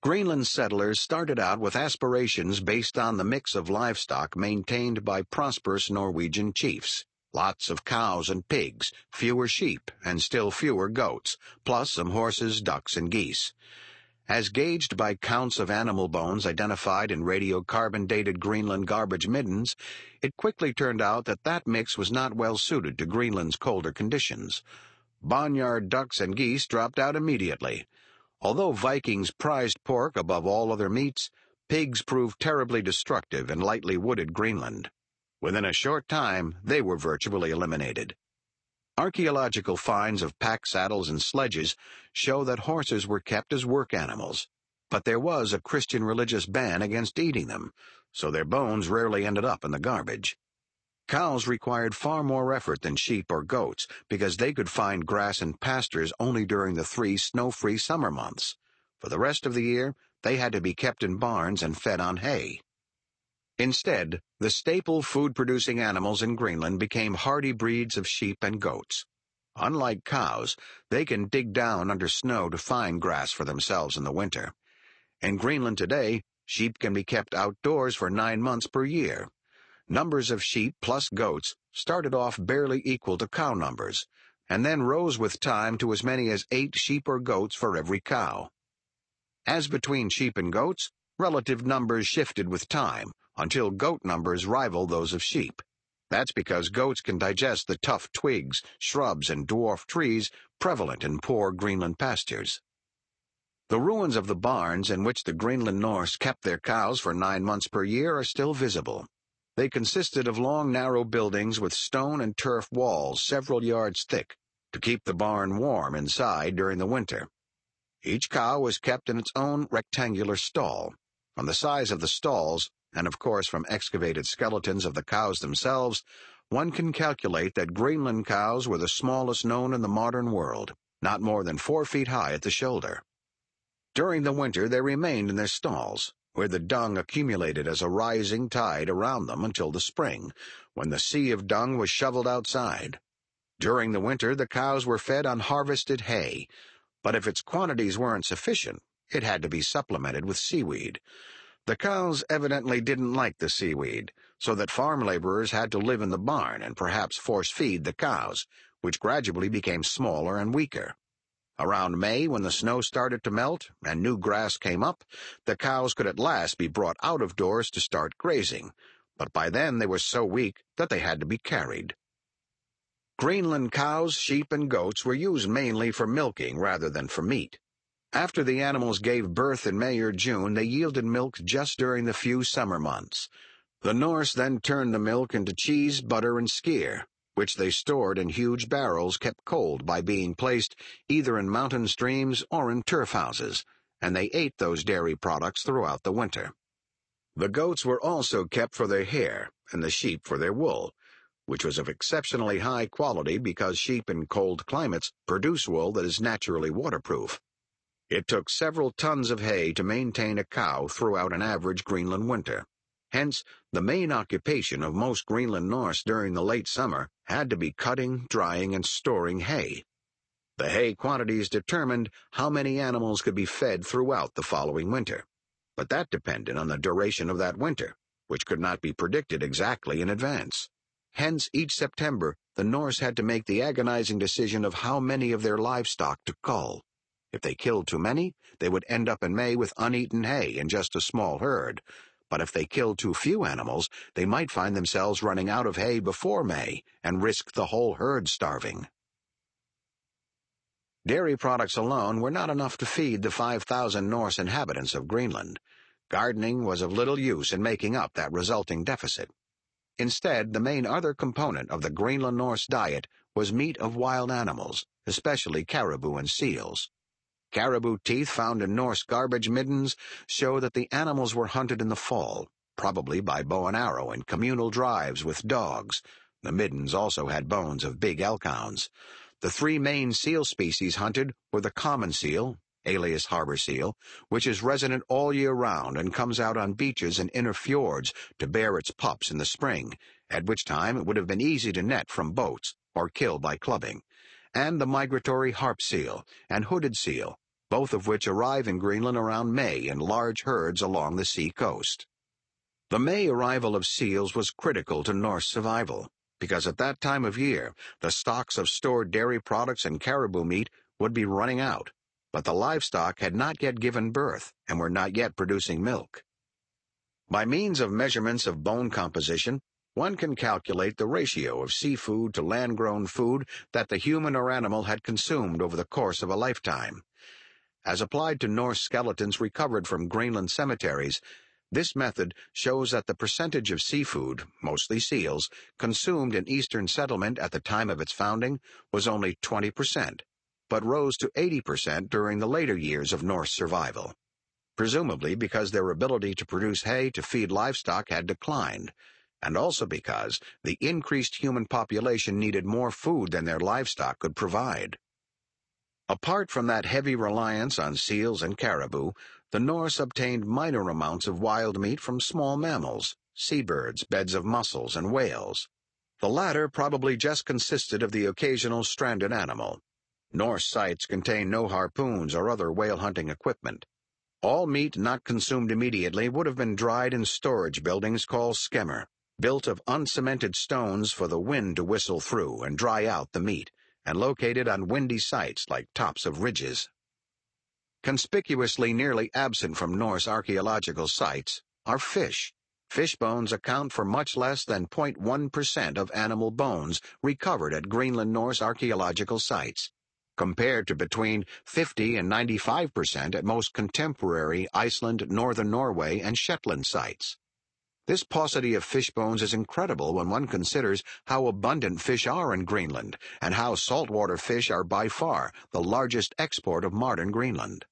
Greenland settlers started out with aspirations based on the mix of livestock maintained by prosperous Norwegian chiefs. Lots of cows and pigs, fewer sheep, and still fewer goats, plus some horses, ducks, and geese. As gauged by counts of animal bones identified in radiocarbon-dated Greenland garbage middens, it quickly turned out that that mix was not well suited to Greenland's colder conditions. Barnyard ducks and geese dropped out immediately. Although Vikings prized pork above all other meats, pigs proved terribly destructive in lightly wooded Greenland. Within a short time, they were virtually eliminated. Archaeological finds of pack saddles and sledges show that horses were kept as work animals, but there was a Christian religious ban against eating them, so their bones rarely ended up in the garbage. Cows required far more effort than sheep or goats because they could find grass and pastures only during the 3 snow-free summer months. For the rest of the year, they had to be kept in barns and fed on hay. Instead, the staple food-producing animals in Greenland became hardy breeds of sheep and goats. Unlike cows, they can dig down under snow to find grass for themselves in the winter. In Greenland today, sheep can be kept outdoors for 9 months per year. Numbers of sheep plus goats started off barely equal to cow numbers, and then rose with time to as many as 8 sheep or goats for every cow. As between sheep and goats, relative numbers shifted with time, until goat numbers rival those of sheep. That's because goats can digest the tough twigs, shrubs, and dwarf trees prevalent in poor Greenland pastures. The ruins of the barns in which the Greenland Norse kept their cows for 9 months per year are still visible. They consisted of long, narrow buildings with stone and turf walls several yards thick to keep the barn warm inside during the winter. Each cow was kept in its own rectangular stall. From the size of the stalls, and of course from excavated skeletons of the cows themselves, one can calculate that Greenland cows were the smallest known in the modern world, not more than 4 feet high at the shoulder. During the winter they remained in their stalls, where the dung accumulated as a rising tide around them until the spring, when the sea of dung was shoveled outside. During the winter, the cows were fed on harvested hay, but if its quantities weren't sufficient, it had to be supplemented with seaweed. The cows evidently didn't like the seaweed, so that farm laborers had to live in the barn and perhaps force-feed the cows, which gradually became smaller and weaker. Around May, when the snow started to melt and new grass came up, the cows could at last be brought out of doors to start grazing, but by then they were so weak that they had to be carried. Greenland cows, sheep, and goats were used mainly for milking rather than for meat. After the animals gave birth in May or June, they yielded milk just during the few summer months. The Norse then turned the milk into cheese, butter, and skyr, which they stored in huge barrels kept cold by being placed either in mountain streams or in turf houses, and they ate those dairy products throughout the winter. The goats were also kept for their hair, and the sheep for their wool, which was of exceptionally high quality because sheep in cold climates produce wool that is naturally waterproof. It took several tons of hay to maintain a cow throughout an average Greenland winter. Hence, the main occupation of most Greenland Norse during the late summer had to be cutting, drying, and storing hay. The hay quantities determined how many animals could be fed throughout the following winter, but that depended on the duration of that winter, which could not be predicted exactly in advance. Hence, each September, the Norse had to make the agonizing decision of how many of their livestock to cull. If they killed too many, they would end up in May with uneaten hay in just a small herd. But if they killed too few animals, they might find themselves running out of hay before May and risk the whole herd starving. Dairy products alone were not enough to feed the 5,000 Norse inhabitants of Greenland. Gardening was of little use in making up that resulting deficit. Instead, the main other component of the Greenland Norse diet was meat of wild animals, especially caribou and seals. Caribou teeth found in Norse garbage middens show that the animals were hunted in the fall, probably by bow and arrow in communal drives with dogs. The middens also had bones of big elk hounds. The 3 main seal species hunted were the common seal, alias harbor seal, which is resident all year round and comes out on beaches and inner fjords to bear its pups in the spring, at which time it would have been easy to net from boats or kill by clubbing, and the migratory harp seal and hooded seal, both of which arrive in Greenland around May in large herds along the sea coast. The May arrival of seals was critical to Norse survival, because at that time of year, the stocks of stored dairy products and caribou meat would be running out, but the livestock had not yet given birth and were not yet producing milk. By means of measurements of bone composition, one can calculate the ratio of seafood to land-grown food that the human or animal had consumed over the course of a lifetime. As applied to Norse skeletons recovered from Greenland cemeteries, this method shows that the percentage of seafood, mostly seals, consumed in Eastern settlement at the time of its founding was only 20%, but rose to 80% during the later years of Norse survival, presumably because their ability to produce hay to feed livestock had declined, and also because the increased human population needed more food than their livestock could provide. Apart from that heavy reliance on seals and caribou, the Norse obtained minor amounts of wild meat from small mammals, seabirds, beds of mussels, and whales. The latter probably just consisted of the occasional stranded animal. Norse sites contain no harpoons or other whale-hunting equipment. All meat not consumed immediately would have been dried in storage buildings called skemmer, built of uncemented stones for the wind to whistle through and dry out the meat, and located on windy sites like tops of ridges. Conspicuously nearly absent from Norse archaeological sites are fish. Fish bones account for much less than 0.1% of animal bones recovered at Greenland Norse archaeological sites, compared to between 50 and 95% at most contemporary Iceland, northern Norway, and Shetland sites. This paucity of fish bones is incredible when one considers how abundant fish are in Greenland and how saltwater fish are by far the largest export of modern Greenland.